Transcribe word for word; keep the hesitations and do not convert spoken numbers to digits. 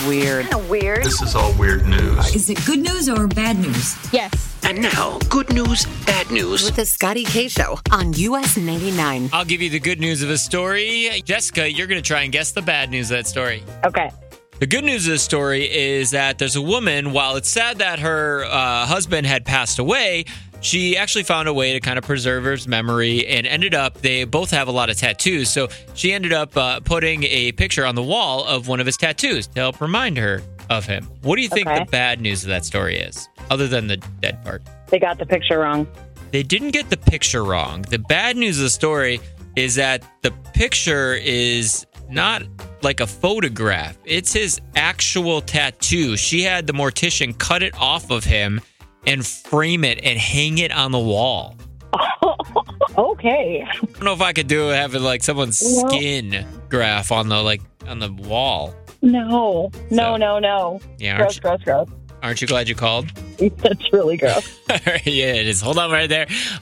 weird. Kind of weird. This is all weird news. Is it good news or bad news? Yes. And now, good news, bad news. With the Scotty K Show on U S ninety-nine. I'll give you the good news of the story. Jessica, you're going to try and guess the bad news of that story. Okay. The good news of the story is that there's a woman, while it's sad that her uh, husband had passed away, she actually found a way to kind of preserve his memory and ended up, they both have a lot of tattoos. So she ended up uh, putting a picture on the wall of one of his tattoos to help remind her of him. What do you think Okay. the bad news of that story is, other than the dead part? They got the picture wrong. They didn't get the picture wrong. The bad news of the story is that the picture is not like a photograph. It's his actual tattoo. She had the mortician cut it off of him and frame it and hang it on the wall. Okay. I don't know if I could do it having like someone's No. skin graph on the like on the wall. No. No, So- no, no. Yeah, Gross, aren't you, gross, gross. aren't you glad you called? That's really gross. Yeah, it is. Hold on right there.